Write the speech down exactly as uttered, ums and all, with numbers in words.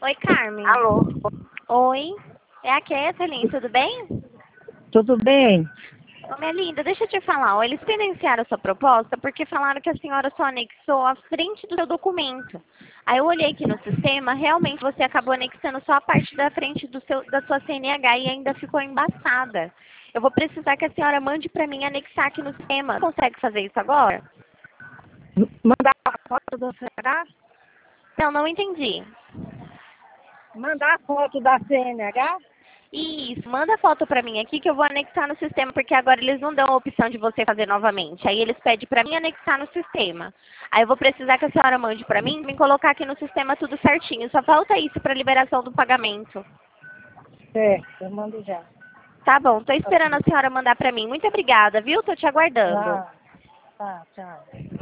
Oi, Carmen. Alô? Oi. É a Kathleen, tudo bem? Tudo bem? Ô, minha linda, deixa eu te falar. ó, Eles credenciaram a sua proposta porque falaram que a senhora só anexou a frente do seu documento. Aí eu olhei aqui no sistema, realmente você acabou anexando só a parte da frente do seu, da sua C N H e ainda ficou embaçada. Eu vou precisar que a senhora mande para mim anexar aqui no sistema. Consegue fazer isso agora? Mandar a foto do C N H? Não, não entendi. Mandar a foto da C N H? Isso, manda a foto pra mim aqui que eu vou anexar no sistema, porque agora eles não dão a opção de você fazer novamente. Aí eles pedem pra mim anexar no sistema. Aí eu vou precisar que a senhora mande pra mim, me colocar aqui no sistema tudo certinho. Só falta isso pra liberação do pagamento. Certo, eu mando já. Tá bom, tô esperando a senhora mandar pra mim. Muito obrigada, viu? Tô te aguardando. Tá, tá, tchau.